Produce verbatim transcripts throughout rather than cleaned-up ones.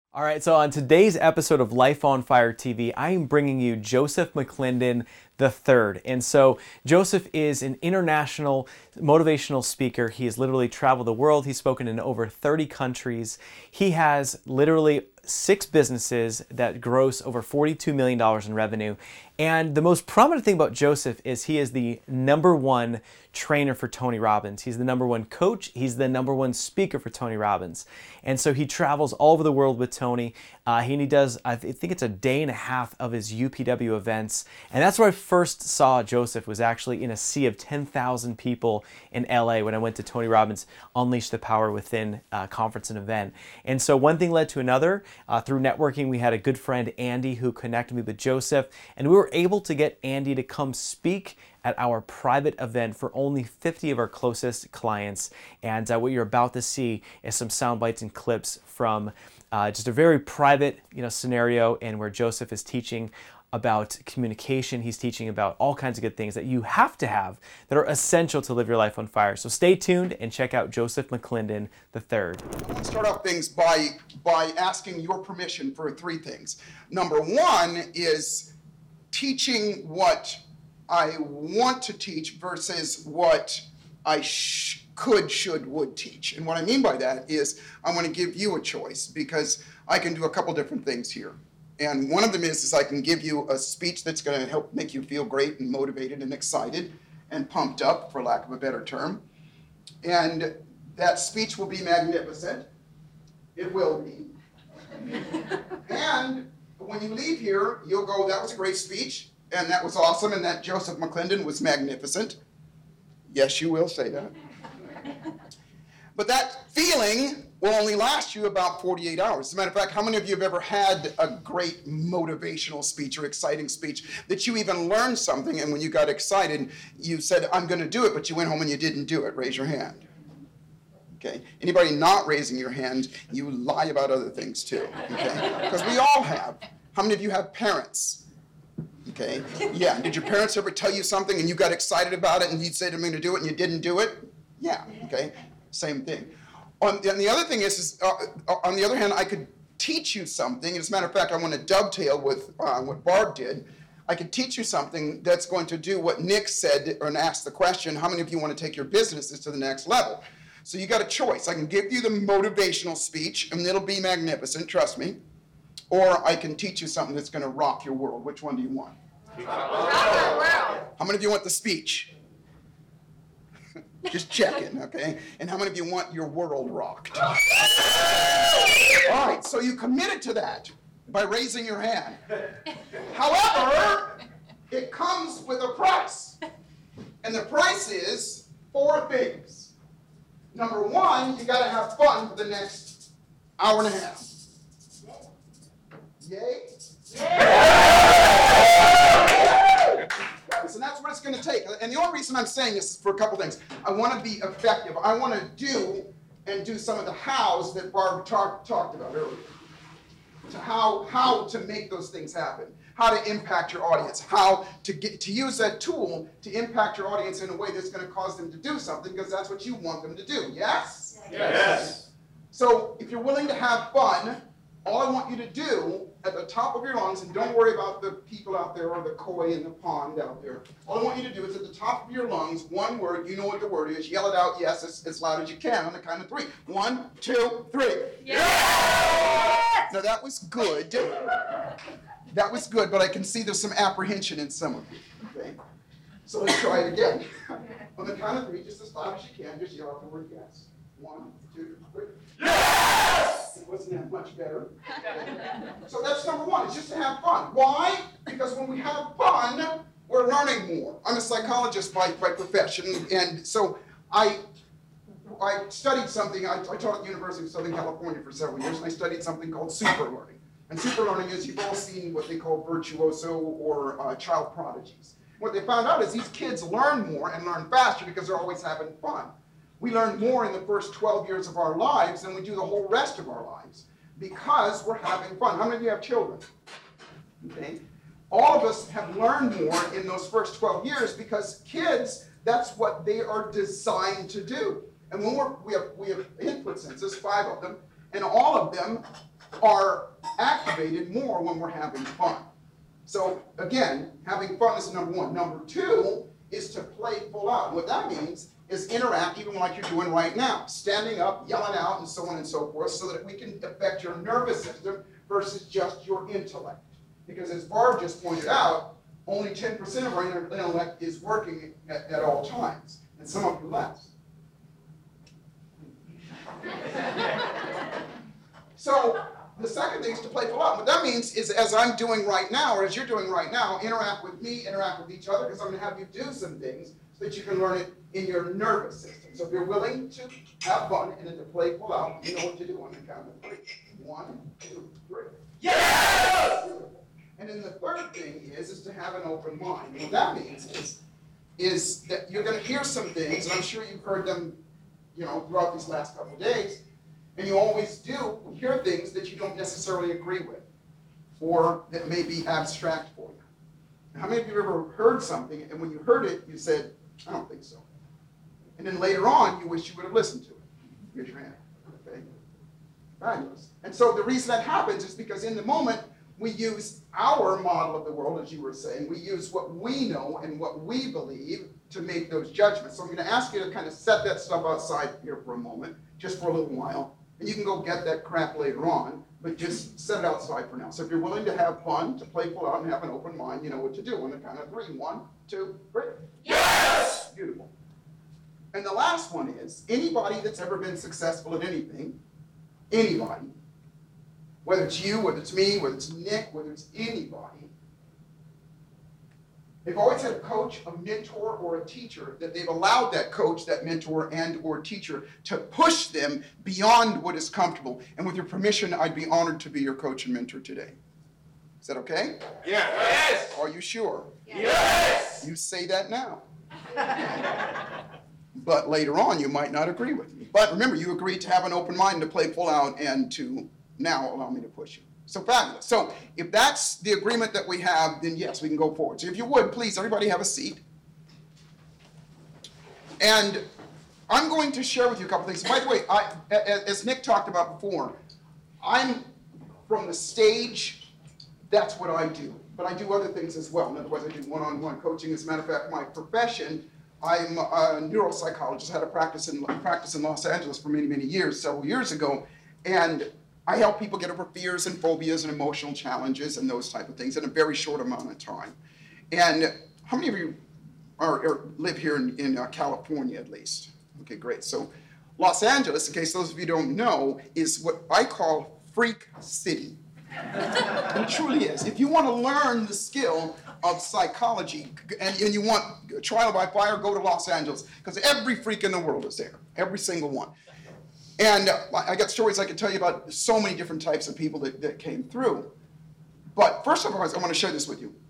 All right, so on today's episode of Life on Fire T V, I am bringing you Joseph McClendon the third. And so Joseph is an international motivational speaker. He has literally traveled the world. He's spoken in over thirty countries. He has literally six businesses that gross over forty-two million dollars in revenue. And the most prominent thing about Joseph is he is the number one trainer for Tony Robbins. He's the number one coach. He's the number one speaker for Tony Robbins. And so he travels all over the world with Tony. Uh, he, and he does, I think it's a day and a half of his U P W events. And that's where I first saw Joseph, was actually in a sea of ten thousand people in L A when I went to Tony Robbins' Unleash the Power Within uh, conference and event. And so one thing led to another. Uh, through networking, we had a good friend, Andy, who connected me with Joseph. And we were able to get Andy to come speak at our private event for only fifty of our closest clients. And uh, what you're about to see is some sound bites and clips from uh, just a very private, you know, scenario, and where Joseph is teaching about communication. He's teaching about all kinds of good things that you have to have that are essential to live your life on fire. So stay tuned and check out Joseph McClendon the third. I want to start off things by, by asking your permission for three things. Number one is teaching what I want to teach versus what I sh- could, should, would teach. And what I mean by that is I want to give you a choice, because I can do a couple different things here. And one of them is, is I can give you a speech that's going to help make you feel great and motivated and excited and pumped up, for lack of a better term. And that speech will be magnificent. It will be. And when you leave here, you'll go, that was a great speech, and that was awesome, and that Joseph McClendon was magnificent. Yes, you will say that. But that feeling will only last you about forty-eight hours. As a matter of fact, how many of you have ever had a great motivational speech or exciting speech that you even learned something, and when you got excited, you said, I'm going to do it, but you went home and you didn't do it? Raise your hand. Okay. Anybody not raising your hand, you lie about other things too. Okay. Because we all have. How many of you have parents? Okay. Yeah. Did your parents ever tell you something and you got excited about it and you said, I'm going to do it, and you didn't do it? Yeah. Okay. Same thing. On, and the other thing is, is uh, on the other hand, I could teach you something. As a matter of fact, I want to dovetail with uh, what Barb did. I could teach you something that's going to do what Nick said and asked the question, how many of you want to take your businesses to the next level? So you got a choice. I can give you the motivational speech, and it'll be magnificent, trust me. Or I can teach you something that's going to rock your world. Which one do you want? How many of you want the speech? Just checking, okay? And how many of you want your world rocked? All right, so you committed to that by raising your hand. However, it comes with a price. And the price is four things. Number one, you got to have fun for the next hour and a half. Yay? And that's what it's going to take. And the only reason I'm saying this is for a couple things. I want to be effective. I want to do and do some of the hows that Barb talk, talked about earlier. To how, how to make those things happen. How to impact your audience. How to get to use that tool to impact your audience in a way that's going to cause them to do something, because that's what you want them to do. Yes? Yes. So if you're willing to have fun, all I want you to do at the top of your lungs, and don't worry about the people out there or the koi in the pond out there. All I want you to do is at the top of your lungs, one word, you know what the word is, yell it out, yes, as, as loud as you can on the count of three. One, two, three. Yes! Now that was good. That was good, but I can see there's some apprehension in some of you. Okay? So let's try it again. On the count of three, just as loud as you can, just yell out the word yes. One, two, three. Yes! It wasn't that much better. So that's number one, it's just to have fun. Why? Because when we have fun, we're learning more. I'm a psychologist by, by profession, and so I I studied something, I, I taught at the University of Southern California for several years, and I studied something called super learning. And super learning is, you've all seen what they call virtuoso or uh, child prodigies. What they found out is these kids learn more and learn faster because they're always having fun. We learn more in the first twelve years of our lives than we do the whole rest of our lives because we're having fun. How many of you have children? Okay. All of us have learned more in those first twelve years because kids, that's what they are designed to do. And when we're, we have we have input senses, five of them, and all of them are activated more when we're having fun. So again, having fun is number one. Number two is to play full out. What that means is interact even like you're doing right now, standing up, yelling out, and so on and so forth, so that we can affect your nervous system versus just your intellect. Because as Barb just pointed out, only ten percent of our intellect is working at, at all times, and some of you less. So the second thing is to play full out. What that means is, as I'm doing right now, or as you're doing right now, interact with me, interact with each other, because I'm going to have you do some things so that you can learn it in your nervous system. So if you're willing to have fun and then to play full out, you know what to do on the count of three. One, two, three. Yes! And then the third thing is, is to have an open mind. And what that means is, is that you're going to hear some things, and I'm sure you've heard them, you know, throughout these last couple of days, and you always do hear things that you don't necessarily agree with, or that may be abstract for you. Now, how many of you have ever heard something, and when you heard it, you said, I don't think so. And then later on, you wish you would have listened to it. Here's your hand. Okay? Fabulous. And so the reason that happens is because in the moment, we use our model of the world, as you were saying. We use what we know and what we believe to make those judgments. So I'm going to ask you to kind of set that stuff outside here for a moment, just for a little while. And you can go get that crap later on, but just set it outside for now. So if you're willing to have fun, to play full out and have an open mind, you know what to do. On the count of three. One, two, three. Yes! Beautiful. And the last one is, anybody that's ever been successful at anything, anybody, whether it's you, whether it's me, whether it's Nick, whether it's anybody, they've always had a coach, a mentor, or a teacher that they've allowed that coach, that mentor, and or teacher to push them beyond what is comfortable. And with your permission, I'd be honored to be your coach and mentor today. Is that okay? Yes! Are you sure? Yes! You say that now. But later on, you might not agree with me. But remember, you agreed to have an open mind, to play full out, and to now allow me to push you. So fabulous. So if that's the agreement that we have, then yes, we can go forward. So if you would, please, everybody have a seat. And I'm going to share with you a couple things. By the way, I, as Nick talked about before, I'm from the stage, that's what I do. But I do other things as well. In other words, I do one-on-one coaching. As a matter of fact, my profession, I'm a neuropsychologist. I had a practice in, practice in Los Angeles for many, many years, several years ago. And I help people get over fears and phobias and emotional challenges and those type of things in a very short amount of time. And how many of you are, are live here in, in uh, California at least? Okay, great. So Los Angeles, in case those of you don't know, is what I call Freak City. It truly is. If you want to learn the skill of psychology and, and you want trial by fire, go to Los Angeles, because every freak in the world is there, every single one. And uh, I got stories I could tell you about so many different types of people that, that came through. But first of all, I want to share this with you.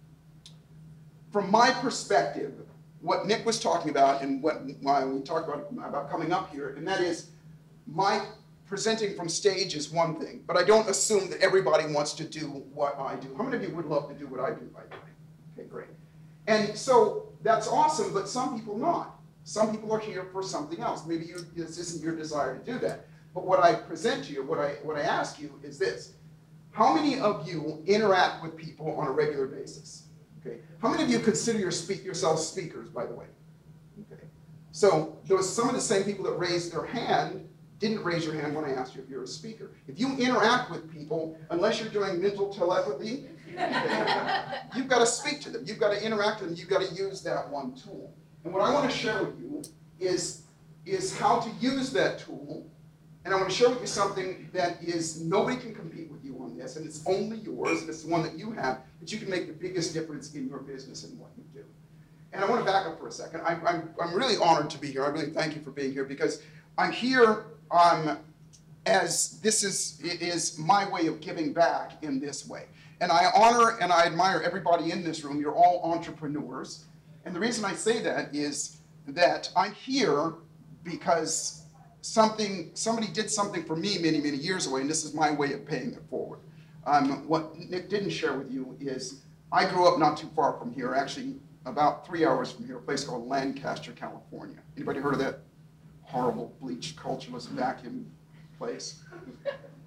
From my perspective, what Nick was talking about and what why we talked about, about coming up here, and that is my presenting from stage is one thing, but I don't assume that everybody wants to do what I do. How many of you would love to do what I do, by the way? Okay, great. And so that's awesome, but some people not. Some people are here for something else. Maybe you, this isn't your desire to do that. But what I present to you, what I, what I ask you is this. How many of you interact with people on a regular basis? Okay. How many of you consider your speak, yourselves speakers, by the way? Okay. So there was some of the same people that raised their hand didn't raise your hand when I asked you if you're a speaker. If you interact with people, unless you're doing mental telepathy, okay, you've got to speak to them. You've got to interact with them. You've got to use that one tool. And what I want to share with you is, is how to use that tool. And I want to share with you something that is, nobody can compete with you on this, and it's only yours, and it's the one that you have, that you can make the biggest difference in your business and what you do. And I want to back up for a second. I'm, I'm, I'm really honored to be here. I really thank you for being here, because I'm here um, as this is, is my way of giving back in this way. And I honor and I admire everybody in this room. You're all entrepreneurs. And the reason I say that is that I'm here because something, somebody did something for me many, many years ago, and this is my way of paying it forward. Um, what Nick didn't share with you is I grew up not too far from here, actually about three hours from here, a place called Lancaster, California. Anybody heard of that horrible, bleached, cultureless vacuum place?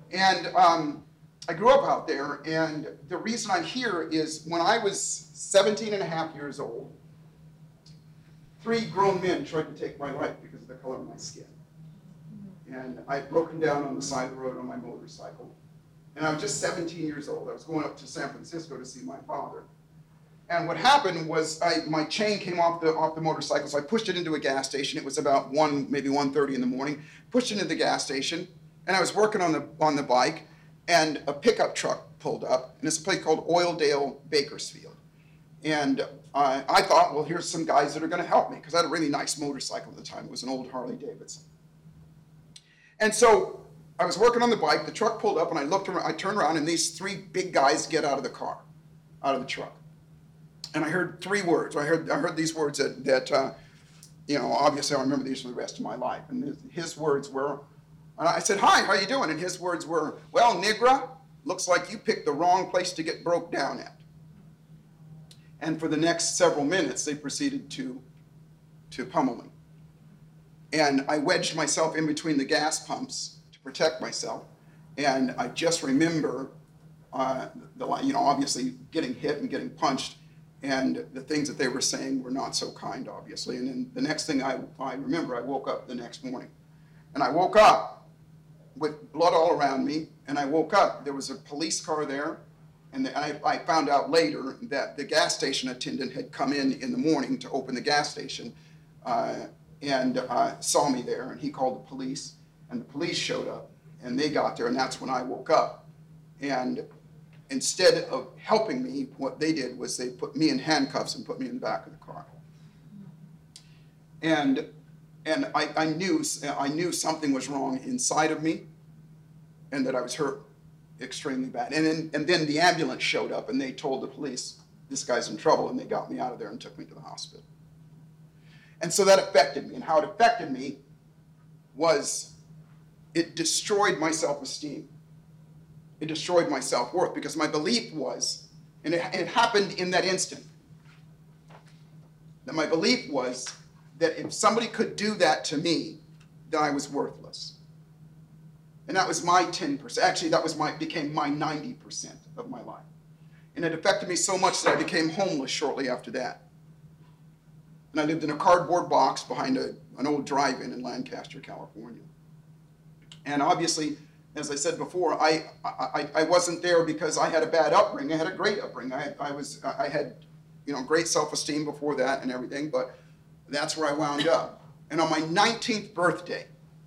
And um, I grew up out there, and the reason I'm here is when I was seventeen and a half years old, three grown men tried to take my life because of the color of my skin. And I'd broken down on the side of the road on my motorcycle. And I was just seventeen years old. I was going up to San Francisco to see my father. And what happened was I, my chain came off the, off the motorcycle, so I pushed it into a gas station. It was about one, maybe one thirty in the morning. Pushed it into the gas station, and I was working on the, on the bike, and a pickup truck pulled up, and it's a place called Oildale Bakersfield. And uh, I thought, well, here's some guys that are going to help me, because I had a really nice motorcycle at the time. It was an old Harley Davidson. And so I was working on the bike, the truck pulled up, and I looked around, I turned around, and these three big guys get out of the car, out of the truck. And I heard three words. I heard I heard these words that, that uh, you know, obviously I remember these for the rest of my life. And his, his words were, and I said, hi, how you doing? And his words were, well, Nigra, looks like you picked the wrong place to get broke down at. And for the next several minutes, they proceeded to, to pummel me. And I wedged myself in between the gas pumps to protect myself. And I just remember, uh, the, you know, obviously getting hit and getting punched. And the things that they were saying were not so kind, obviously. And then the next thing I, I remember, I woke up the next morning. And I woke up with blood all around me. And I woke up, there was a police car there. And I, I found out later that the gas station attendant had come in in the morning to open the gas station uh, and uh, saw me there. And he called the police. And the police showed up. And they got there. And that's when I woke up. And instead of helping me, what they did was they put me in handcuffs and put me in the back of the car. And and I, I knew I knew something was wrong inside of me, and that I was hurt extremely bad. And then and then the ambulance showed up, and they told the police, this guy's in trouble, and they got me out of there and took me to the hospital. And so that affected me, and how it affected me was it destroyed my self-esteem. It destroyed my self-worth, because my belief was, and it, it happened in that instant, that my belief was that if somebody could do that to me, then I was worthless. And that was my ten percent. Actually, that was my became my ninety percent of my life. And it affected me so much that I became homeless shortly after that. And I lived in a cardboard box behind a, an old drive-in in Lancaster, California. And obviously, as I said before, I, I, I wasn't there because I had a bad upbringing. I had a great upbringing. I, I, was, I had you know, great self-esteem before that and everything, but that's where I wound up. And on my nineteenth birthday,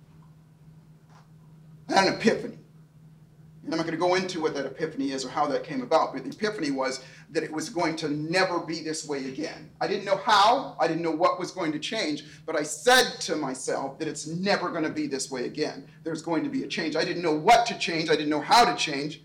I had an epiphany. And I'm not going to go into what that epiphany is or how that came about, but the epiphany was that it was going to never be this way again. I didn't know how, I didn't know what was going to change, but I said to myself that it's never going to be this way again. There's going to be a change. I didn't know what to change, I didn't know how to change,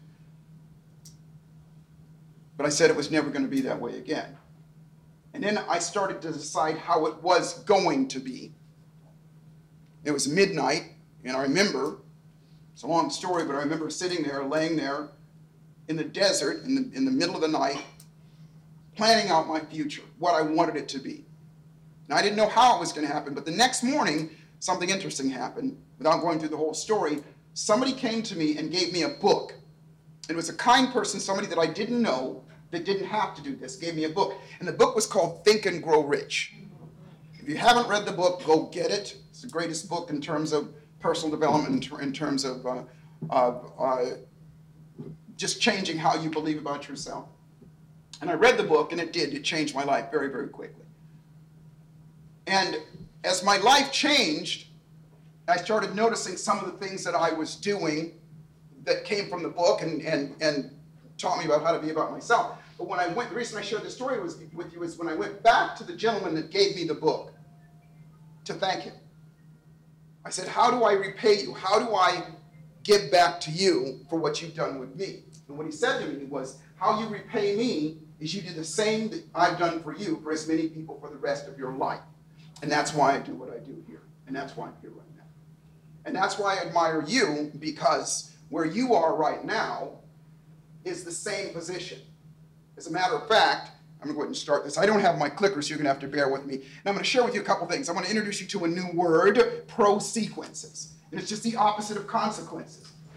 but I said it was never going to be that way again. And then I started to decide how it was going to be. It was midnight, and I remember, it's a long story, but I remember sitting there, laying there in the desert, in the, in the middle of the night, planning out my future, what I wanted it to be. Now, I didn't know how it was going to happen, but the next morning, something interesting happened. Without going through the whole story, somebody came to me and gave me a book. It was a kind person, somebody that I didn't know, that didn't have to do this, gave me a book. And the book was called Think and Grow Rich. If you haven't read the book, go get it. It's the greatest book in terms of personal development, in terms of uh, uh, uh, just changing how you believe about yourself. And I read the book, and it did. It changed my life very, very quickly. And as my life changed, I started noticing some of the things that I was doing that came from the book and, and, and taught me about how to be about myself. But when I went, the reason I shared this story was, with you is when I went back to the gentleman that gave me the book to thank him. I said, how do I repay you? How do I give back to you for what you've done with me? And what he said to me was, how you repay me is you do the same that I've done for you for as many people for the rest of your life. And that's why I do what I do here. And that's why I'm here right now. And that's why I admire you, because where you are right now is the same position. As a matter of fact, I'm going to go ahead and start this. I don't have my clicker, so you're going to have to bear with me. And I'm going to share with you a couple things. I'm going to introduce you to a new word, pro-sequences. And it's just the opposite of consequences.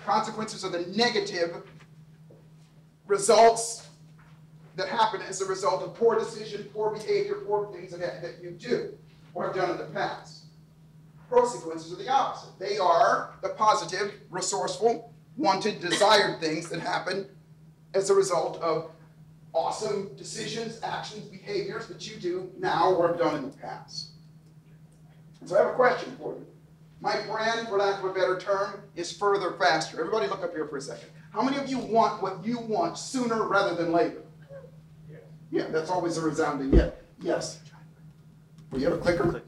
Consequences are the negative results that happen as a result of poor decision, poor behavior, poor things that, that you do or have done in the past. Consequences are the opposite. They are the positive, resourceful, wanted, desired things that happen as a result of awesome decisions, actions, behaviors that you do now or have done in the past. So I have a question for you. My brand, for lack of a better term, is further, faster. Everybody look up here for a second. How many of you want what you want sooner rather than later? Yeah, yeah, that's always a resounding yes. Yes. Will you have a clicker?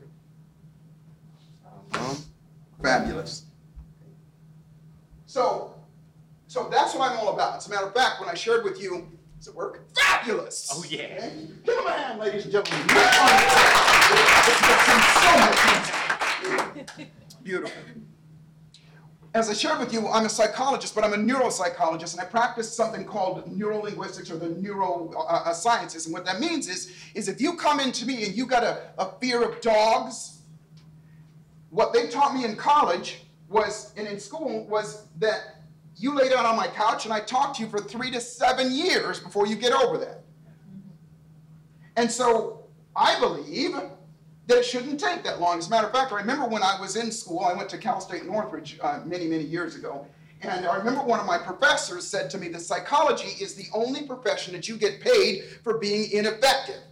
Um, fabulous. So, so that's what I'm all about. As a matter of fact, when I shared with you, does it work? Fabulous! Oh, yeah. Okay? Give them a hand, ladies and gentlemen. Beautiful. As I shared with you, I'm a psychologist, but I'm a neuropsychologist, and I practice something called neurolinguistics or the neurosciences. And what that means is, is if you come into me and you got a, a fear of dogs, what they taught me in college was, and in school, was that you lay down on my couch and I talk to you for three to seven years before you get over that. And so I believe that it shouldn't take that long. As a matter of fact, I remember when I was in school, I went to Cal State Northridge uh, many, many years ago, and I remember one of my professors said to me that psychology is the only profession that you get paid for being ineffective.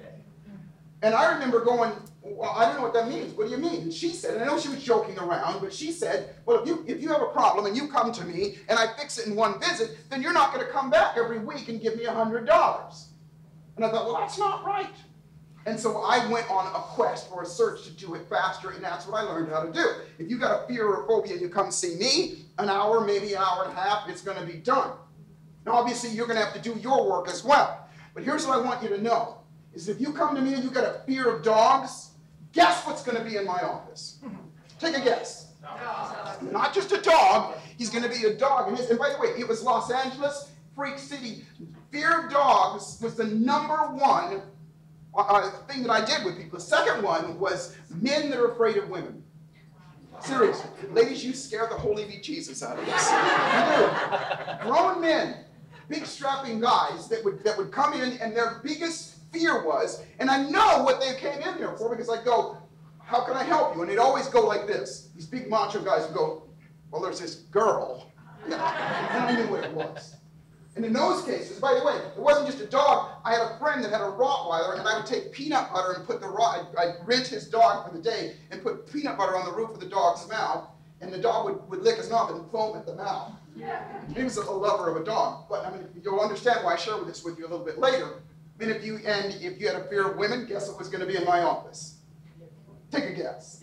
And I remember going, well, I don't know what that means. What do you mean? And she said, and I know she was joking around, but she said, well, if you, if you have a problem and you come to me and I fix it in one visit, then you're not going to come back every week and give me one hundred dollars. And I thought, well, that's not right. And so I went on a quest or a search to do it faster, and that's what I learned how to do. If you got a fear or a phobia and you come see me, an hour, maybe an hour and a half, it's going to be done. Now, obviously, you're going to have to do your work as well. But here's what I want you to know, is if you come to me and you got a fear of dogs, guess what's going to be in my office? Take a guess. No. Not just a dog. He's going to be a dog. And, his, and by the way, it was Los Angeles, Freak City. Fear of dogs was the number one uh, thing that I did with people. The second one was men that are afraid of women. Seriously. Ladies, you scare the holy bejesus out of us. You do. Grown men, big strapping guys that would, that would come in, and their biggest fear was, and I know what they came in there for, because I go, how can I help you? And they'd always go like this. These big macho guys would go, well, there's this girl. Yeah. And I knew what it was. And in those cases, by the way, it wasn't just a dog. I had a friend that had a Rottweiler, and I would take peanut butter and put the rot, I'd, I'd rent his dog for the day and put peanut butter on the roof of the dog's mouth, and the dog would, would lick his mouth and foam at the mouth. He was a, a lover of a dog. But I mean, you'll understand why I share this with you a little bit later. And if you, and if you had a fear of women, guess what was going to be in my office? Take a guess.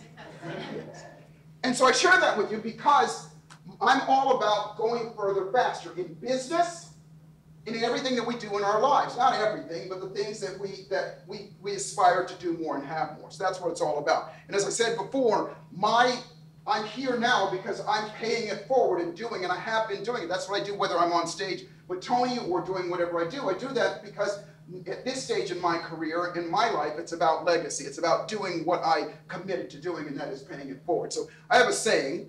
And so I share that with you because I'm all about going further, faster in business and in everything that we do in our lives. Not everything, but the things that we that we, we aspire to do more and have more. So that's what it's all about. And as I said before, my I'm here now because I'm paying it forward and doing, and I have been doing it. That's what I do, whether I'm on stage with Tony or doing whatever I do. I do that because at this stage in my career, in my life, it's about legacy. It's about doing what I committed to doing, and that is paying it forward. So I have a saying,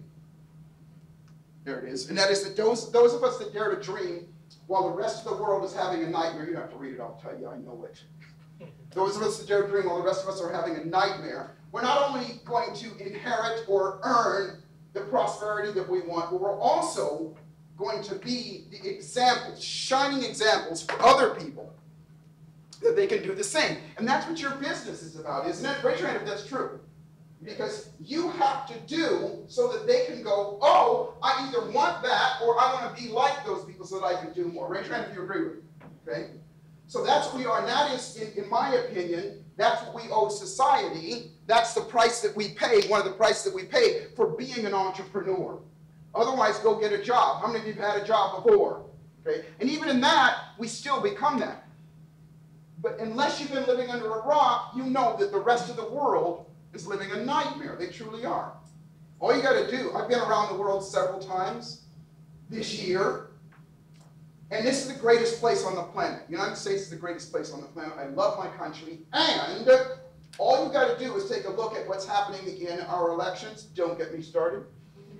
there it is, and that is that those, those of us that dare to dream while the rest of the world is having a nightmare, you don't have to read it, I'll tell you, I know it. Those of us that dare to dream while the rest of us are having a nightmare, we're not only going to inherit or earn the prosperity that we want, but we're also going to be the examples, shining examples for other people that they can do the same. And that's what your business is about, isn't it? Raise your hand if that's true. Because you have to do so that they can go, oh, I either want that or I want to be like those people so that I can do more. Raise your hand if you agree with me. Okay? So that's what we are. And that is, in, in my opinion, that's what we owe society. That's the price that we pay, one of the prices that we pay for being an entrepreneur. Otherwise, go get a job. How many of you have had a job before? Okay? And even in that, we still become that. But unless you've been living under a rock, you know that the rest of the world is living a nightmare. They truly are. All you got to do, I've been around the world several times this year, and this is the greatest place on the planet. The United States is the greatest place on the planet. I love my country, and all you got to do is take a look at what's happening in our elections. Don't get me started.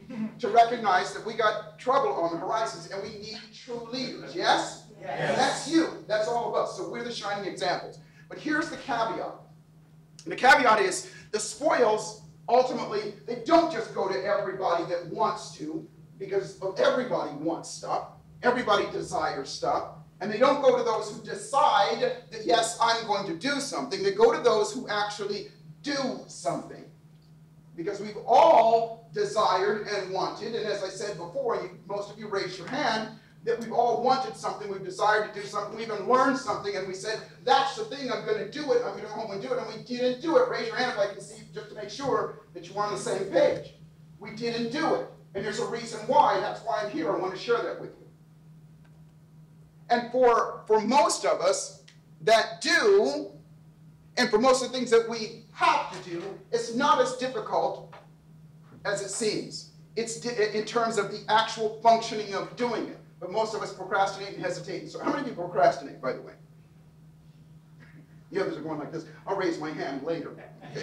to recognize that we got trouble on the horizons and we need true leaders. Yes? Yes. And that's you. That's all of us. So we're the shining examples. But here's the caveat. And the caveat is the spoils, ultimately, they don't just go to everybody that wants to, because everybody wants stuff. Everybody desires stuff. And they don't go to those who decide that, yes, I'm going to do something. They go to those who actually do something. Because we've all desired and wanted, and as I said before, you, most of you raised your hand, that we've all wanted something, we've desired to do something, we even learned something, and we said, that's the thing, I'm going to do it, I'm going to go home and do it, and we didn't do it. Raise your hand if I can see, just to make sure that you are on the same page. We didn't do it, and there's a reason why, and that's why I'm here. I want to share that with you. And for, for most of us that do, and for most of the things that we have to do, it's not as difficult as it seems. It's di- in terms of the actual functioning of doing it. But most of us procrastinate and hesitate. So how many of you procrastinate, by the way? The others are going like this. I'll raise my hand later. Okay.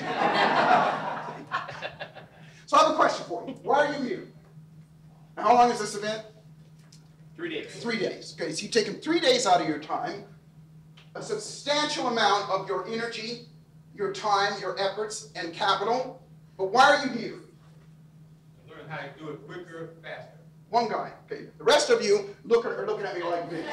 So I have a question for you. Why are you here? Now, how long is this event? Three days. Three days. Okay, so you've taken three days out of your time, a substantial amount of your energy, your time, your efforts, and capital. But why are you here? Learn how to do it quicker, faster. One guy. Okay. The rest of you look are looking at me like this.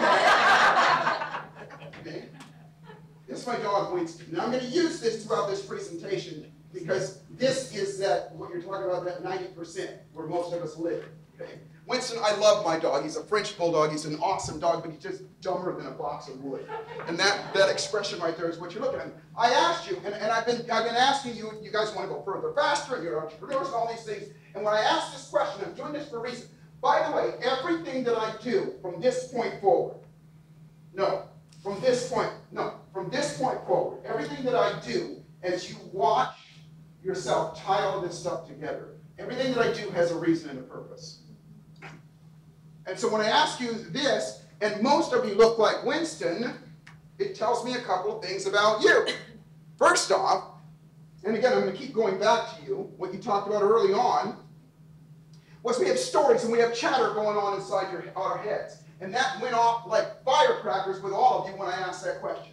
Okay. This is my dog Winston. Now I'm going to use this throughout this presentation because this is that what you're talking about, that ninety percent where most of us live. Okay. Winston, I love my dog. He's a French bulldog. He's an awesome dog, but he's just dumber than a box of wood. And that, that expression right there is what you're looking at. I asked you, and, and I've been I've been asking you, you guys want to go further, faster, and you're entrepreneurs and all these things. And when I asked this question, I'm doing this for a reason. By the way, everything that I do from this point forward, no, from this point, no, from this point forward, everything that I do as you watch yourself tie all this stuff together, everything that I do has a reason and a purpose. And so when I ask you this, and most of you look like Winston, it tells me a couple of things about you. First off, and again, I'm going to keep going back to you, what you talked about early on, was we have stories and we have chatter going on inside your, our heads. And that went off like firecrackers with all of you when I asked that question.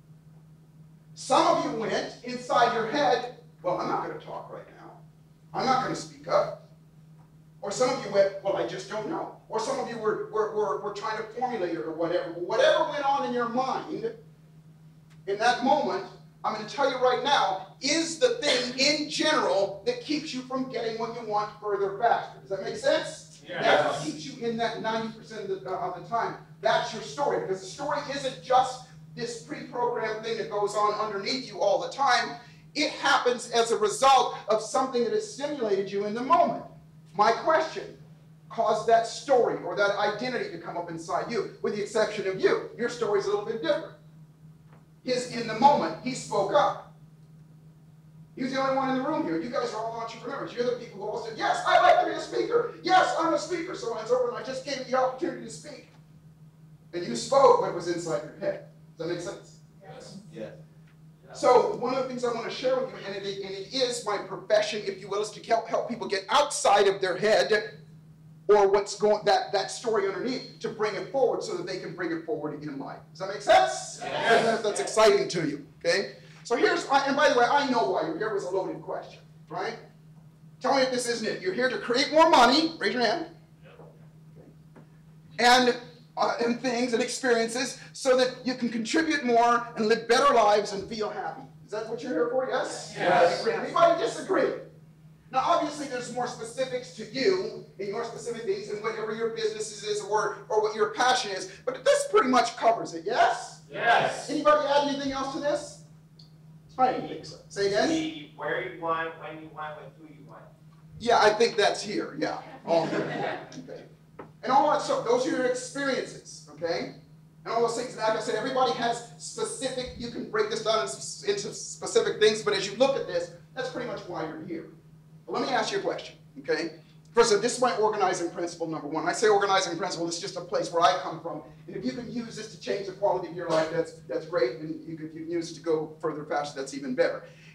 Some of you went inside your head, well, I'm not going to talk right now. I'm not going to speak up. Or some of you went, well, I just don't know. Or some of you were, were, were, were trying to formulate it or whatever. But whatever went on in your mind in that moment, I'm going to tell you right now, is the thing in general that keeps you from getting what you want further faster. Does that make sense? Yes. That's what keeps you in that ninety percent of the, uh, of the time. That's your story. Because the story isn't just this pre-programmed thing that goes on underneath you all the time. It happens as a result of something that has stimulated you in the moment. My question caused that story or that identity to come up inside you, with the exception of you. Your story's a little bit different. His, in the moment, he spoke up. He was the only one in the room here. You guys are all entrepreneurs. You're the people who all said, yes, I'd like to be a speaker. Yes, I'm a speaker. So on and so forth. I just gave you the opportunity to speak. And you spoke, but it was inside your head. Does that make sense? Yes. Yes. So one of the things I want to share with you, and it, and it is my profession, if you will, is to help, help people get outside of their head or what's going, that, that story underneath, to bring it forward so that they can bring it forward in life. Does that make sense? Yes. That's, that's exciting to you, okay? So here's, and by the way, I know why you're here. It was a loaded question, right? Tell me if this isn't it. You're here to create more money. Raise your hand. And Uh, and things and experiences so that you can contribute more and live better lives and feel happy. Is that what you're here for? Yes? Yes. Anybody disagree? Now, obviously, there's more specifics to you and your specific things and whatever your business is or, or what your passion is, but this pretty much covers it, yes? Yes. Anybody add anything else to this? I don't think so. Say again? See where you want, when you want, with who you want. Yeah, I think that's here, yeah. All here. Okay. And all that stuff, those are your experiences, okay? And all those things, like I said, everybody has specific, you can break this down into specific things, but as you look at this, that's pretty much why you're here. But let me ask you a question, okay? First, this is my organizing principle, number one. I say organizing principle, it's just a place where I come from. And if you can use this to change the quality of your life, that's, that's great, and you can, you can use it to go further faster, that's even better.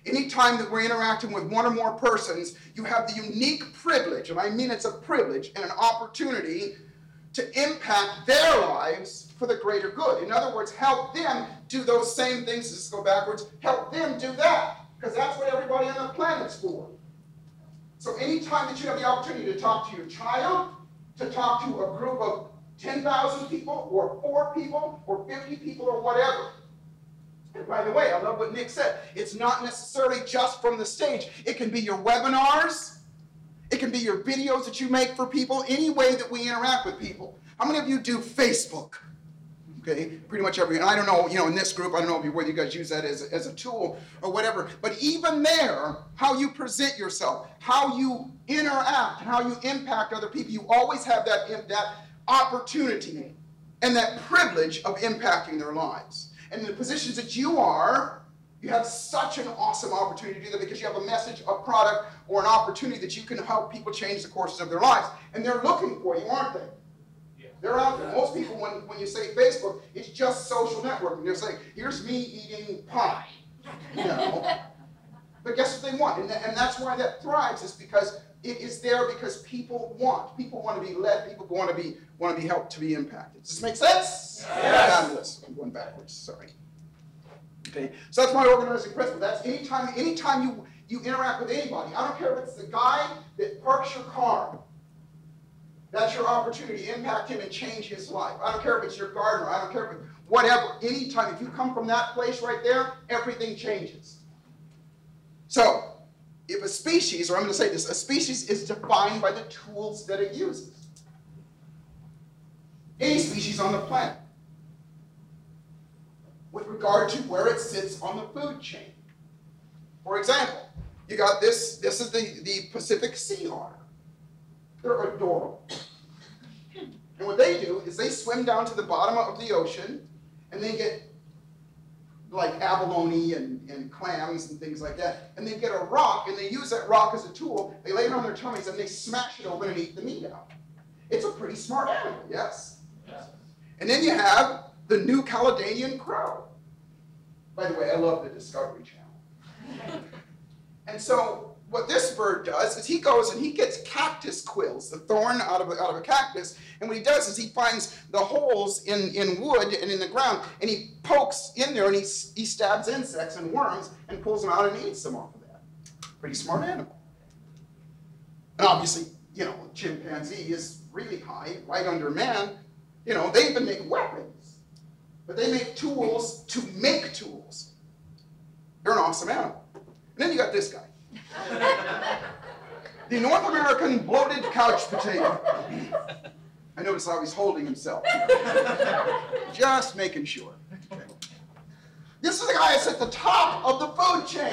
anytime that we're interacting with one or more persons, you have the unique privilege, and I mean it's a privilege and an opportunity to impact their lives for the greater good. In other words, help them do those same things. Let's go backwards. Help them do that, because that's what everybody on the planet's for. So anytime that you have the opportunity to talk to your child, to talk to a group of ten thousand people, or four people, or fifty people, or whatever. And by the way, I love what Nick said. It's not necessarily just from the stage. It can be your webinars. It can be your videos that you make for people, any way that we interact with people. How many of you do Facebook? Okay, pretty much every, and I don't know, you know, in this group, I don't know if you, whether you guys use that as, as a tool or whatever, but even there, how you present yourself, how you interact, and how you impact other people, you always have that, that opportunity and that privilege of impacting their lives. And in the positions that you are, you have such an awesome opportunity to do that because you have a message, a product, or an opportunity that you can help people change the courses of their lives. And they're looking for you, aren't they? They're out there. Most people, when, when you say Facebook, it's just social networking. They're saying, here's me eating pie. You know? But guess what they want? And, and that's why that thrives, is because it is there because people want. People want to be led. People want to be want to be helped to be impacted. Does this make sense? Yes. Fabulous. I'm going backwards. Sorry. Okay. So that's my organizing principle. That's anytime, anytime you, you interact with anybody. I don't care if it's the guy that parks your car. That's your opportunity to impact him and change his life. I don't care if it's your gardener. I don't care if it's whatever. Anytime, if you come from that place right there, everything changes. So, if a species, or I'm going to say this, a species is defined by the tools that it uses. Any species on the planet, with regard to where it sits on the food chain. For example, you got this, this is the, the Pacific sea otter. They're adorable. And what they do is they swim down to the bottom of the ocean, and they get like abalone and, and clams and things like that. And they get a rock, and they use that rock as a tool. They lay it on their tummies, and they smash it open and eat the meat out. It's a pretty smart animal, yes? yes. And then you have the New Caledonian crow. By the way, I love the Discovery Channel. And so what this bird does is he goes and he gets cactus quills, the thorn out of a, out of a cactus, and what he does is he finds the holes in, in wood and in the ground, and he pokes in there, and he, he stabs insects and worms and pulls them out and eats them off of that. Pretty smart animal. And obviously, you know, chimpanzee is really high, right under man. You know, they even make weapons, but they make tools to make tools. They're an awesome animal. And then you got this guy. The North American bloated couch potato. I notice how he's holding himself. Just making sure. Okay. This is the guy that's at the top of the food chain.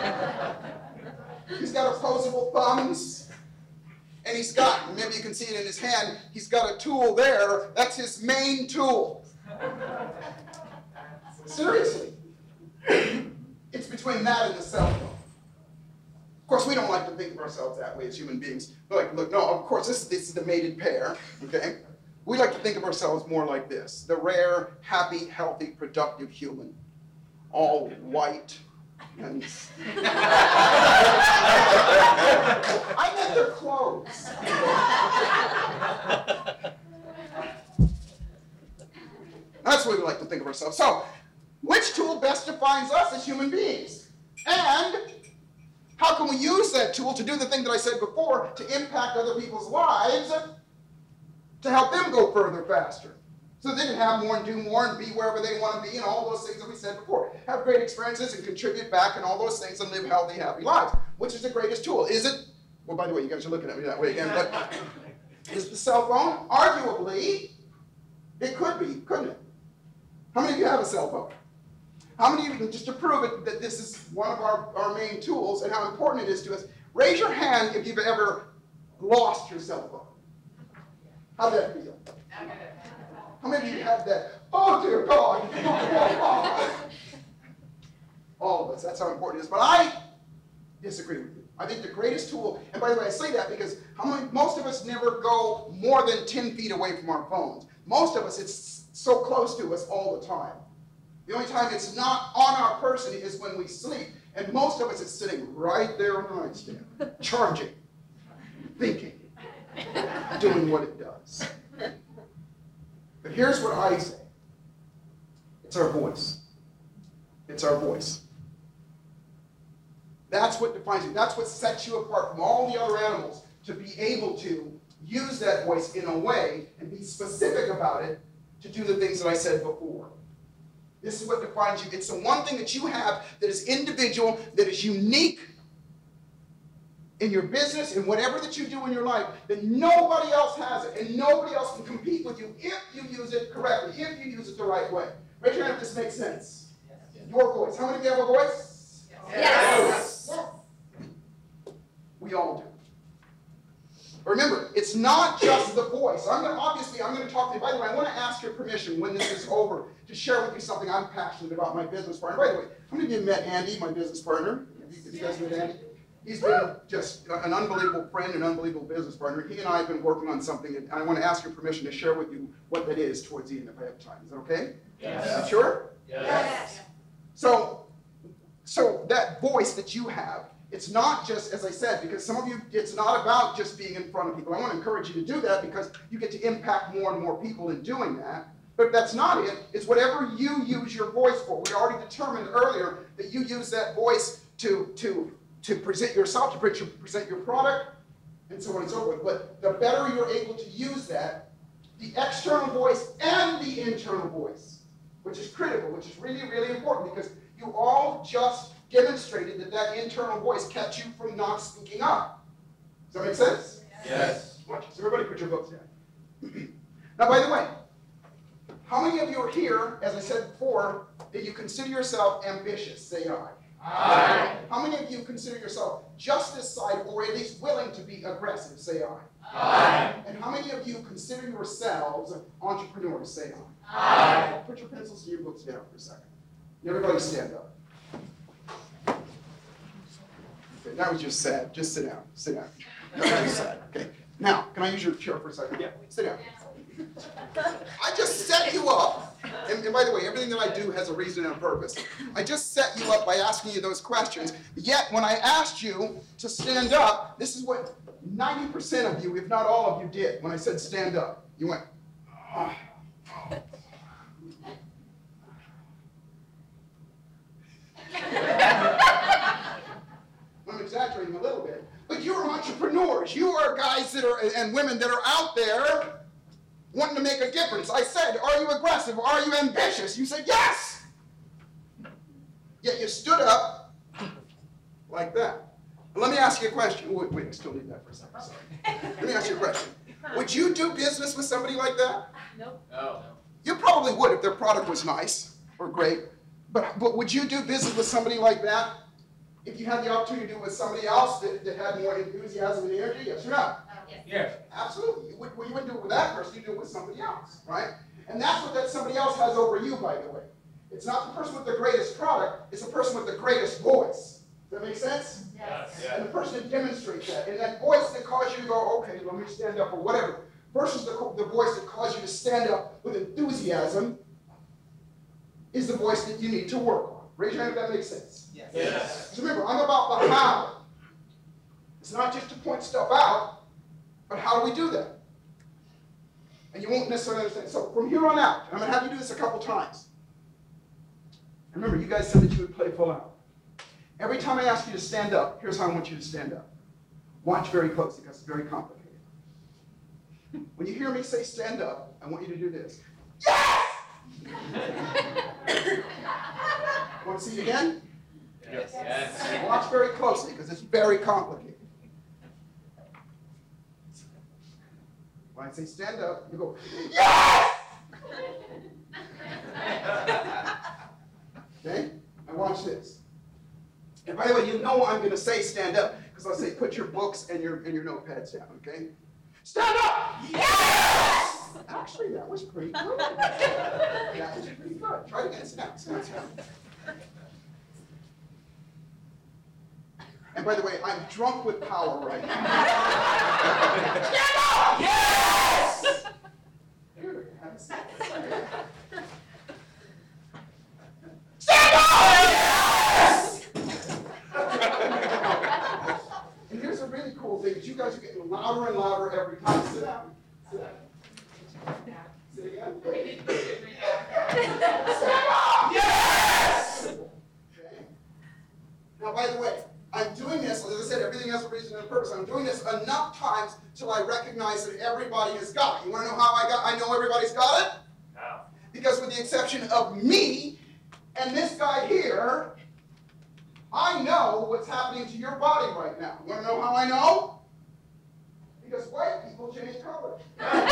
He's got opposable thumbs, and he's got, maybe you can see it in his hand, he's got a tool there. That's his main tool. Seriously. It's between that and the cell phone. Of course, we don't like to think of ourselves that way as human beings. We're like, look, no, of course, this, this is the mated pair, okay? We like to think of ourselves more like this. The rare, happy, healthy, productive human. All white. And I meant their clothes. That's the way we like to think of ourselves. So, which tool best defines us as human beings? And how can we use that tool to do the thing that I said before, to impact other people's lives, to help them go further faster, so they can have more and do more and be wherever they want to be and all those things that we said before. Have great experiences and contribute back and all those things and live healthy, happy lives. Which is the greatest tool? Is it? Well, by the way, you guys are looking at me that way again, but is the cell phone? Arguably, it could be, couldn't it? How many of you have a cell phone? How many of you, just to prove it, that this is one of our, our main tools and how important it is to us, raise your hand if you've ever lost your cell phone. How'd that feel? How many of you have that? Oh, dear God. All of us, that's how important it is. But I disagree with you. I think the greatest tool, and by the way, I say that because how many, most of us never go more than ten feet away from our phones. Most of us, it's so close to us all the time. The only time it's not on our person is when we sleep. And most of us is sitting right there on the nightstand, charging, thinking, doing what it does. But here's what I say. It's our voice. It's our voice. That's what defines you. That's what sets you apart from all the other animals, to be able to use that voice in a way and be specific about it to do the things that I said before. This is what defines you. It's the one thing that you have that is individual, that is unique in your business, in whatever that you do in your life, that nobody else has it, and nobody else can compete with you if you use it correctly, if you use it the right way. Raise your hand if this makes sense. Yes. Your voice. How many of you have a voice? Yes. Yes. Yes. We all do. Remember, it's not just the voice. I'm going to, obviously, I'm going to talk to you. By the way, I want to ask your permission when this is over to share with you something I'm passionate about, my business partner. By the way, how many of you have met Andy, my business partner? Have you, have you guys met Andy? He's been just an unbelievable friend, an unbelievable business partner. He and I have been working on something, and I want to ask your permission to share with you what that is towards the end if I have time. Is that okay? Yes. You sure? Yes. Yes. So, so that voice that you have, it's not just, as I said, because some of you, it's not about just being in front of people. I want to encourage you to do that because you get to impact more and more people in doing that. But that's not it. It's whatever you use your voice for. We already determined earlier that you use that voice to, to, to present yourself, to present your product, and so on and so forth. But the better you're able to use that, the external voice and the internal voice, which is critical, which is really, really important, because you all just demonstrated that that internal voice kept you from not speaking up. Does that make sense? Yes. Watch. So everybody put your books down. Now, by the way, how many of you are here, as I said before, that you consider yourself ambitious? Say aye. Aye. How many of you consider yourself just this side, or at least willing to be aggressive? Say aye. Aye. And how many of you consider yourselves entrepreneurs? Say aye. Aye. Put your pencils and your books down for a second. Everybody stand up. Okay, that was just sad. Just sit down. Sit down. That was sad. Okay. Now, can I use your chair for a second? Yeah. Sit down. I just set you up, and, and by the way, everything that I do has a reason and a purpose. I just set you up by asking you those questions, yet when I asked you to stand up, this is what ninety percent of you, if not all of you, did when I said stand up. You went, oh. I'm exaggerating a little bit, but you're entrepreneurs. You are guys that are, and women that are out there wanting to make a difference. I said, are you aggressive? Are you ambitious? You said, yes! Yet you stood up like that. Let me ask you a question. Wait, wait, I still need that for a second. Sorry. Let me ask you a question. Would you do business with somebody like that? Nope. No. You probably would if their product was nice or great. But, but would you do business with somebody like that if you had the opportunity to do it with somebody else that, that had more enthusiasm and energy? Yes or no? Yes. Absolutely. You, would, well, you wouldn't do it with that person, you do it with somebody else, right? And that's what that somebody else has over you, by the way. It's not the person with the greatest product, it's the person with the greatest voice. Does that make sense? Yes. Yes. And the person that demonstrates that, and that voice that caused you to go, okay, let me stand up or whatever, versus the, the voice that caused you to stand up with enthusiasm, is the voice that you need to work on. Raise your hand if that makes sense. Yes. Yes. Because remember, I'm about the how. It's not just to point stuff out, but how do we do that? And you won't necessarily understand. So from here on out, I'm going to have you do this a couple times. And remember, you guys said that you would play full out. Every time I ask you to stand up, here's how I want you to stand up. Watch very closely, because it's very complicated. When you hear me say stand up, I want you to do this. Yes! Want to see it again? Yes. Yes. Watch very closely, because it's very complicated. When I say stand up, you go, yes! Okay? Now watch this. And by the way, you know I'm going to say stand up, because I'll say put your books and your and your notepads down, okay? Stand up! Yes! Actually, that was pretty good. That was pretty good. Try it again. Sit down, sit down, sit down. And by the way, I'm drunk with power right now. Stand up! Yes! Here, have a seat. Stand up! Yes! Stand up! Yes! Okay. Now, by the way, I'm doing this, as I said, everything has a reason and a purpose. I'm doing this enough times till I recognize that everybody has got it. You want to know how I got? I know everybody's got it? How? Because with the exception of me and this guy here, I know what's happening to your body right now. You want to know how I know? Because white people change color. You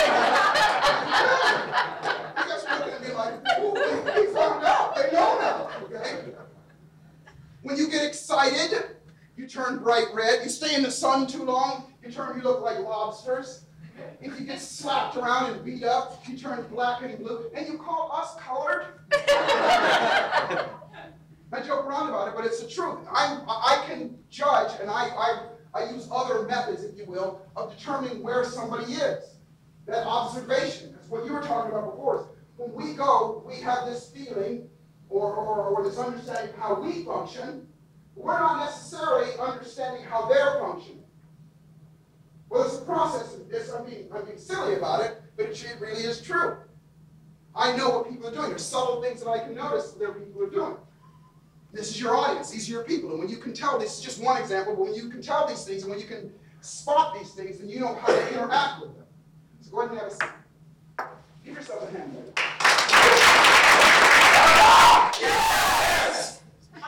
guys are looking at me like, ooh, we found out. They know now. Okay? When you get excited, you turn bright red. You stay in the sun too long, you turn, you look like lobsters. If you get slapped around and beat up, you turn black and blue. And you call us colored? I joke around about it, but it's the truth. I'm, I can judge, and I, I, I use other methods, if you will, of determining where somebody is. That observation, that's what you were talking about before. When we go, we have this feeling or, or, or this understanding of how we function. We're not necessarily understanding how they're functioning. Well, it's a process of this. I'm being, I'm being silly about it, but it really is true. I know what people are doing. There's subtle things that I can notice that other people are doing. This is your audience. These are your people. And when you can tell, this is just one example, but when you can tell these things and when you can spot these things, then you know how to interact with them. So go ahead and have a seat. Give yourself a hand. Yes!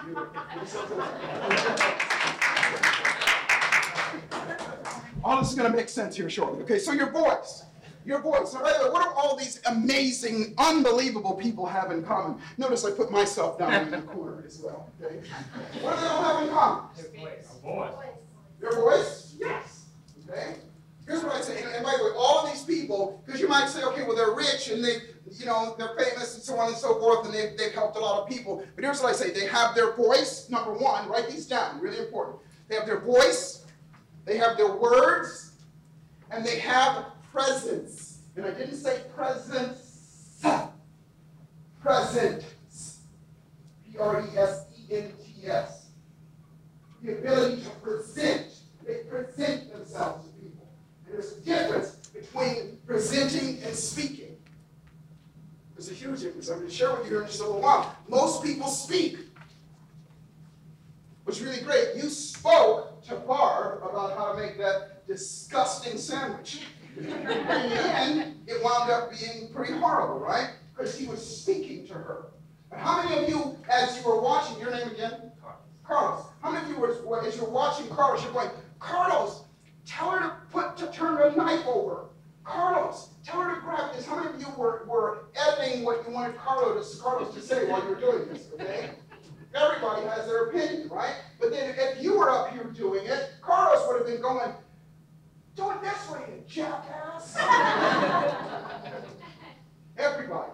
All this is going to make sense here shortly. Okay, so your voice. Your voice. So, by the way, what do all these amazing, unbelievable people have in common? Notice I put myself down in the corner as well. Okay? What do they all have in common? Their voice. A voice. Their voice? Yes. Okay? Here's what I say. And, and by the way, all of these people, because you might say, okay, well, they're rich and they, you know, they're famous and so on and so forth, and they've, they've helped a lot of people. But here's what I say. They have their voice, number one. Write these down. Really important. They have their voice. They have their words. And they have presence. And I didn't say presence. Presence. P R E S E N T S. The ability to present. They present themselves to people. And there's a difference between presenting and speaking. There's a huge difference. I'm going to share with you here in just a little while. Most people speak. Which is really great. You spoke to Barb about how to make that disgusting sandwich. In the end, it wound up being pretty horrible, right? Because he was speaking to her. And how many of you, as you were watching, your name again? Carlos. Carlos. How many of you, were, as you're watching Carlos, you're going, Carlos, tell her to put to turn the knife over. Carlos, tell her to grab this. How many of you were, were editing what you wanted Carlos to, Carlos to say while you were doing this, okay? Everybody has their opinion, right? But then if you were up here doing it, Carlos would have been going, do it this way, you jackass. Everybody.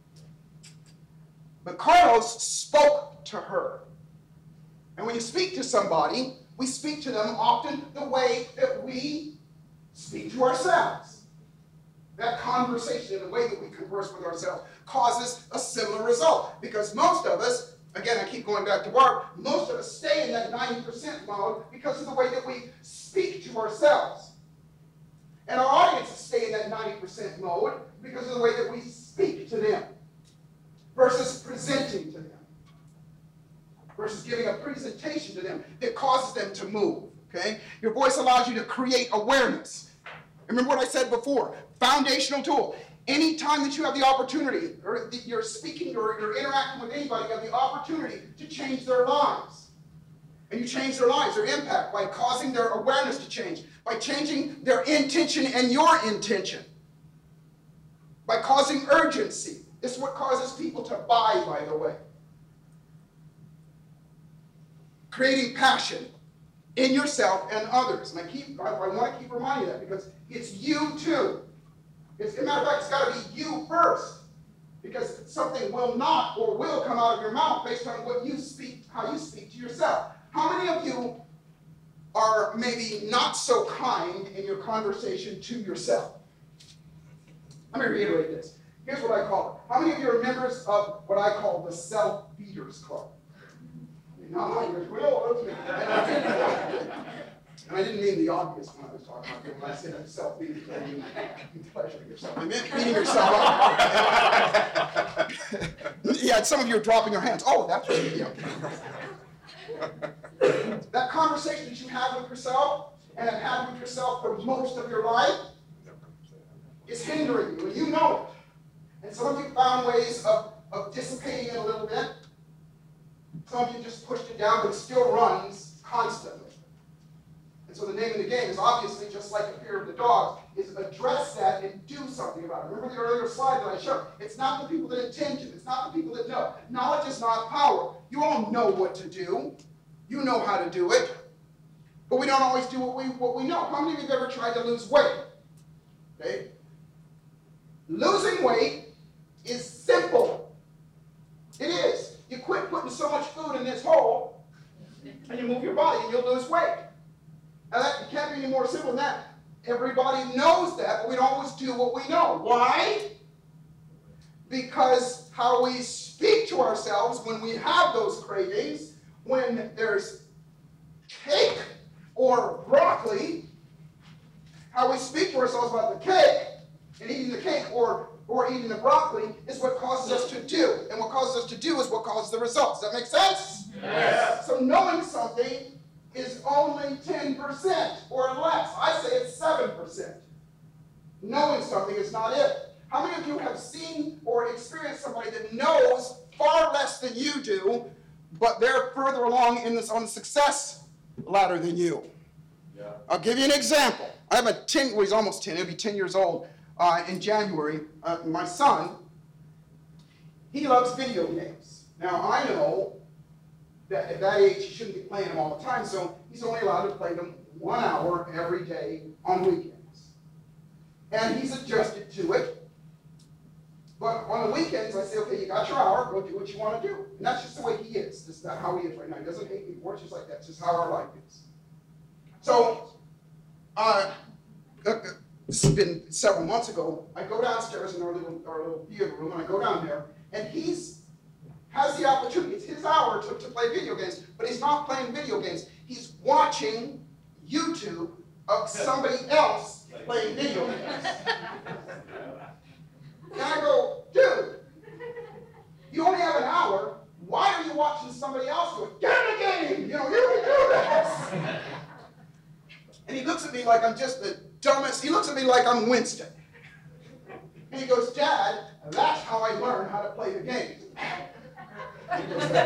But Carlos spoke to her. And when you speak to somebody, we speak to them often the way that we speak to ourselves. That conversation and the way that we converse with ourselves causes a similar result. Because most of us, again, I keep going back to Barb, most of us stay in that ninety percent mode because of the way that we speak to ourselves. And our audiences stay in that ninety percent mode because of the way that we speak to them versus presenting to them, versus giving a presentation to them that causes them to move, okay? Your voice allows you to create awareness. Remember what I said before, foundational tool. Anytime that you have the opportunity, or you're speaking or you're interacting with anybody, you have the opportunity to change their lives. And you change their lives, their impact, by causing their awareness to change, by changing their intention and your intention, by causing urgency. This is what causes people to buy, by the way. Creating passion in yourself and others. And I keep, I, I want to keep reminding you that because it's you too. It's, as a matter of fact, it's got to be you first. Because something will not or will come out of your mouth based on what you speak, how you speak to yourself. How many of you are maybe not so kind in your conversation to yourself? Let me reiterate this. Here's what I call it. How many of you are members of what I call the Self-Beaters Club? No, you're well, and I didn't mean the obvious when I was talking about it. When I said self-beaters, I mean pleasure yourself. I meant beating yourself up. Yeah, some of you are dropping your hands. Oh, that's what you, yeah. That conversation that you have with yourself and have had with yourself for most of your life is hindering you, and you know it. And some of you found ways of, of dissipating it a little bit. Some of you just pushed it down, but it still runs constantly. And so the name of the game is obviously, just like the fear of the dogs, is address that and do something about it. Remember the earlier slide that I showed? It's not the people that intend to. It's not the people that know. Knowledge is not power. You all know what to do. You know how to do it. But we don't always do what we, what we know. How many of you have ever tried to lose weight? Okay? Losing weight is simple. It is. You quit putting so much food in this hole, and you move your body, and you'll lose weight. Now, that can't be any more simple than that. Everybody knows that, but we don't always do what we know. Why? Because how we speak to ourselves when we have those cravings, when there's cake or broccoli, how we speak to ourselves about the cake and eating the cake or, or eating the broccoli is what causes us to do. And what causes us to do is what causes the results. Does that make sense? Yes. So knowing something is only ten percent or less. I say it's seven percent. Knowing something is not it. How many of you have seen or experienced somebody that knows far less than you do, but they're further along in this on the success ladder than you? Yeah. I'll give you an example. I have a ten, well, he's almost ten, he'll be ten years old uh, in January. Uh, my son, he loves video games. Now, I know that at that age, he shouldn't be playing them all the time, so he's only allowed to play them one hour every day on weekends. And he's adjusted to it. But on the weekends, I say, okay, you got your hour, go do what you want to do. And that's just the way he is. This is not how he is right now. He doesn't hate me for it, it's just like that. It's just how our life is. So, uh, this has been several months ago. I go downstairs in our little, our little theater room, and I go down there, and he's has the opportunity. It's his hour to, to play video games, but he's not playing video games. He's watching YouTube of somebody else playing video games. And I go, dude, you only have an hour. Why are you watching somebody else do it? Get in the game! You know, you can do this! And he looks at me like I'm just the dumbest. He looks at me like I'm Winston. And he goes, Dad, that's how I learned how to play the game. I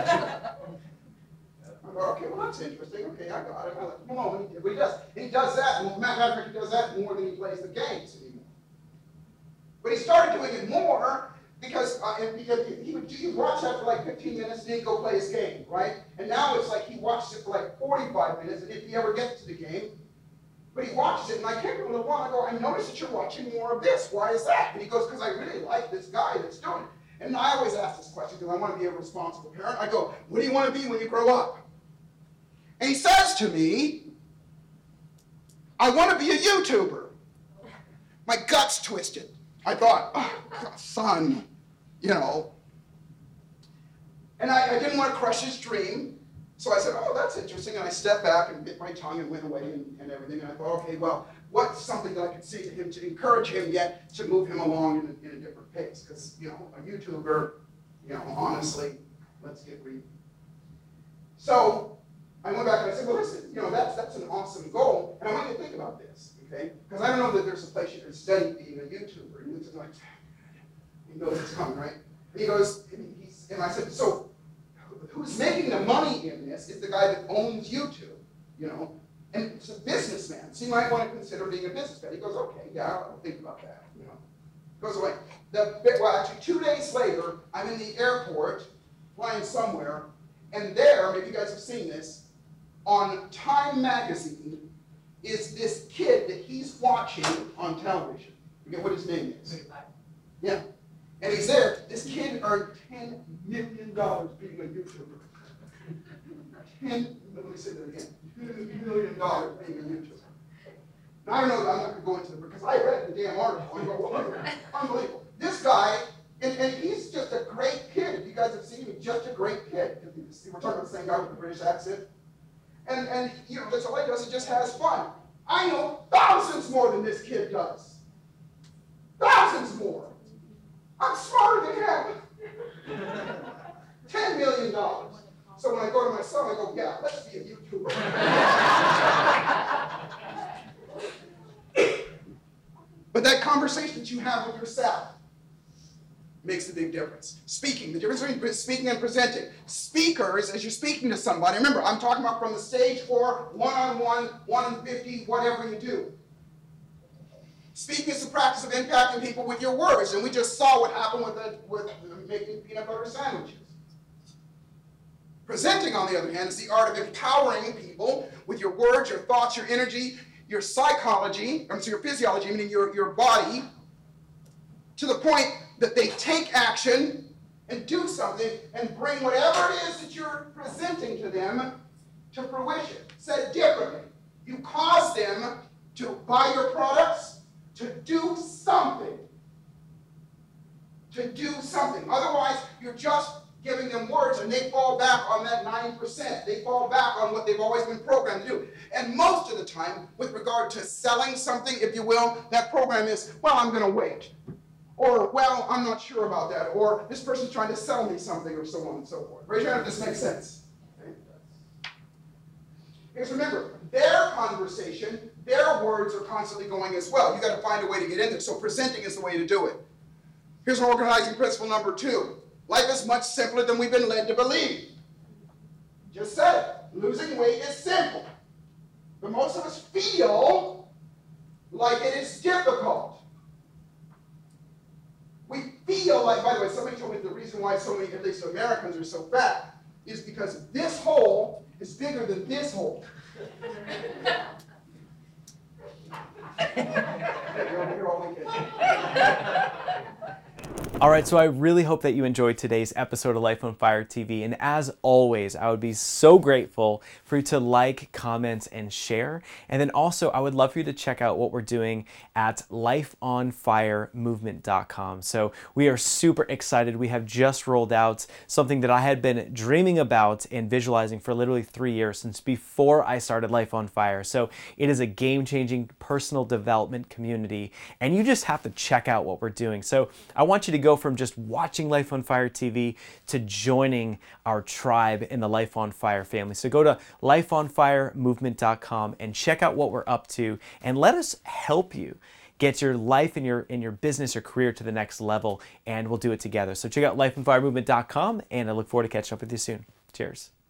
go, okay, well, that's interesting. Okay, I got it. I let him alone. He did what he does. And he does that. And matter of fact, he does that more than he plays the games anymore. But he started doing it more because, uh, and because he would he would watch that for like fifteen minutes and then he'd go play his game, right? And now it's like he watches it for like forty-five minutes, and if he ever gets to the game, but he watches it, and I came to him a while. I go, I noticed that you're watching more of this. Why is that? And he goes, because I really like this guy that's doing it. And I always ask this question because I want to be a responsible parent. I go, what do you want to be when you grow up? And he says to me, I want to be a YouTuber. My gut's twisted. I thought, oh, son, you know. And I, I didn't want to crush his dream. So I said, oh, that's interesting. And I stepped back and bit my tongue and went away and, and everything. And I thought, okay, well, what's something that I could say to him to encourage him yet to move him along in a, in a different pace? Because, you know, a YouTuber, you know, honestly, let's get real. So I went back and I said, well, listen, you know, that's, that's an awesome goal. And I want you to think about this, okay? Because I don't know that there's a place you can study being a YouTuber. And he looks at me like, he goes, it's coming, right? And he goes, and, he's, and I said, so who's making the money in this is the guy that owns YouTube, you know? And it's a businessman, so you might want to consider being a businessman. He goes, okay, yeah, I'll think about that, you know. Goes away. The, well, actually, two days later, I'm in the airport, flying somewhere, and there, maybe you guys have seen this, on Time Magazine is this kid that he's watching on television. Forget what his name is. Yeah. And he's there. This kid earned ten million dollars being a YouTuber. ten, let me say that again. ten million dollars being a YouTuber. Now, I don't know, I'm not going to go into it because I read the damn article. I go, well, unbelievable. This guy, and, and he's just a great kid. If you guys have seen him, he's just a great kid. We're talking about the same guy with the British accent. And, and you know, that's all he does, he just has fun. I know thousands more than this kid does. Thousands more. I'm smarter than him. dollars. So when I go to my son, I go, yeah, let's be a YouTuber. But that conversation that you have with yourself makes a big difference. Speaking, the difference between speaking and presenting. Speakers, as you're speaking to somebody, remember, I'm talking about from the stage or one-on-one, one in fifty, whatever you do. Speaking is the practice of impacting people with your words, and we just saw what happened with, the, with making peanut butter sandwiches. Presenting, on the other hand, is the art of empowering people with your words, your thoughts, your energy, your psychology, I'm sorry, your physiology, meaning your, your body, to the point that they take action and do something and bring whatever it is that you're presenting to them to fruition. Said differently, you cause them to buy your products, to do something. To do something. Otherwise, you're just giving them words and they fall back on that nine percent. They fall back on what they've always been programmed to do. And most of the time, with regard to selling something, if you will, that program is, well, I'm going to wait. Or, well, I'm not sure about that. Or, this person's trying to sell me something, or so on and so forth. Raise your hand if this makes sense. Okay? Because remember, their conversation, their words are constantly going as well. You've got to find a way to get in there. So presenting is the way to do it. Here's an organizing principle number two. Life is much simpler than we've been led to believe. Just said it. Losing weight is simple. But most of us feel like it is difficult. We feel like, by the way, somebody told me the reason why so many, at least Americans, are so fat is because this hole is bigger than this hole. You're all All right, so I really hope that you enjoyed today's episode of Life on Fire T V. And as always, I would be so grateful for you to like, comment, and share. And then also, I would love for you to check out what we're doing at life on fire movement dot com. So we are super excited. We have just rolled out something that I had been dreaming about and visualizing for literally three years, since before I started Life on Fire. So it is a game-changing personal development community, and you just have to check out what we're doing. So I want you to go from just watching Life on Fire T V to joining our tribe in the Life on Fire family. So go to life on fire movement dot com and check out what we're up to, and let us help you get your life and your in your business or career to the next level, and we'll do it together. So check out life on fire movement dot com, and I look forward to catching up with you soon. Cheers.